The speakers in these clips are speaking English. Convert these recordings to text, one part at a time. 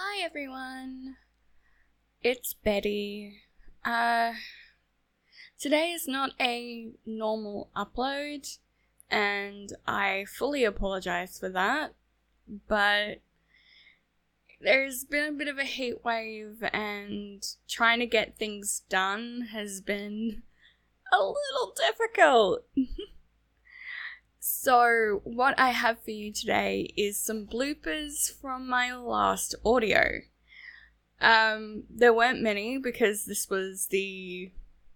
Hi everyone, it's Betty. Today is not a normal upload, and I fully apologize for that, but there's been a bit of a heat wave, and trying to get things done has been a little difficult. So, what I have for you today is some bloopers from my last audio. There weren't many because this was the,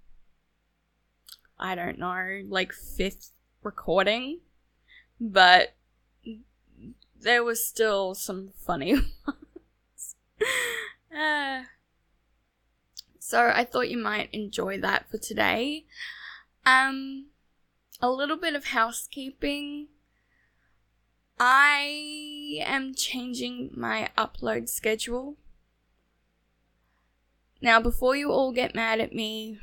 I don't know, like 5th recording, but there was still some funny ones. So I thought you might enjoy that for today. A little bit of housekeeping. I am changing my upload schedule. Now, before you all get mad at me,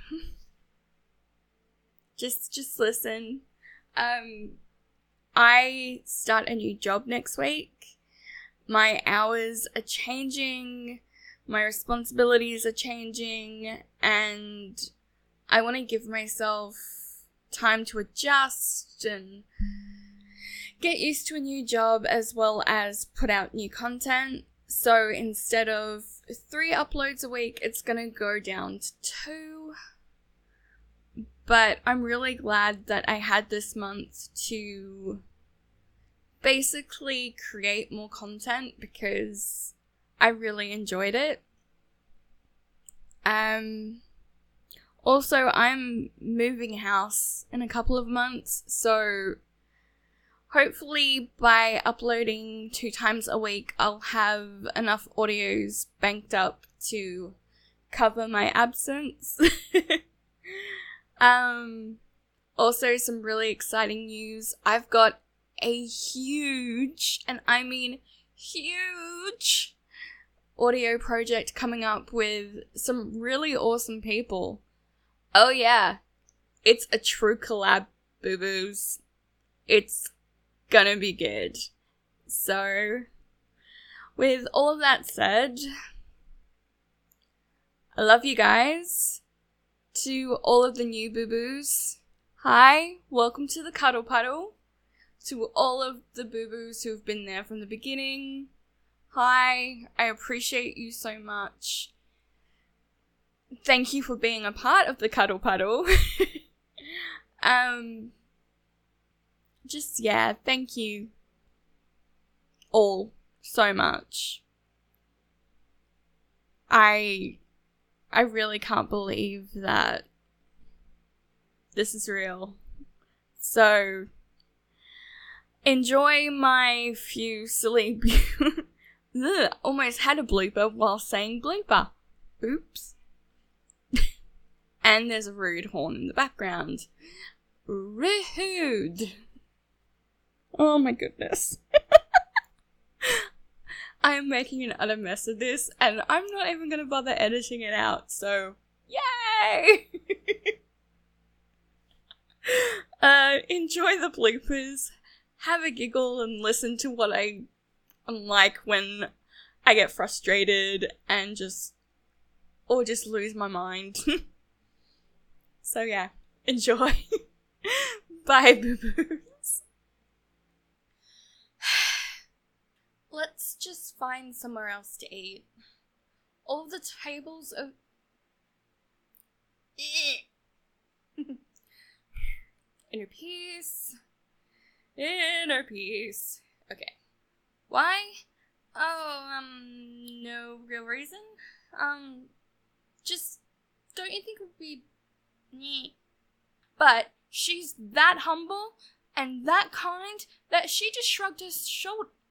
just listen. I start a new job next week. My hours are changing, my responsibilities are changing, and I want to give myself time to adjust and get used to a new job as well as put out new content. So instead of 3 uploads a week, it's gonna go down to 2. But I'm really glad that I had this month to basically create more content because I really enjoyed it. Also, I'm moving house in a couple of months, so hopefully by uploading 2 times a week, I'll have enough audios banked up to cover my absence. Also some really exciting news. I've got a huge, and I mean huge, audio project coming up with some really awesome people. Oh yeah, it's a true collab, boo-boos. It's gonna be good. So, with all of that said, I love you guys. To all of the new boo-boos, hi, welcome to the Cuddle Puddle. To all of the boo-boos who've been there from the beginning, hi, I appreciate you so much. Thank you for being a part of the Cuddle Puddle. Thank you all so much. I really can't believe that this is real. So, enjoy my few silly almost had a blooper while saying blooper. Oops. And there's a rude horn in the background. Rude. Oh my goodness. I am making an utter mess of this, and I'm not even going to bother editing it out, so yay! Enjoy the bloopers, have a giggle, and listen to what I'm like when I get frustrated and just lose my mind. So yeah, enjoy. Bye, boo-boos. Let's just find somewhere else to eat. All the tables are... Inner peace. Inner peace. Okay. Why? Oh, no real reason. Just, don't you think it would be... But she's that humble and that kind that she just shrugged her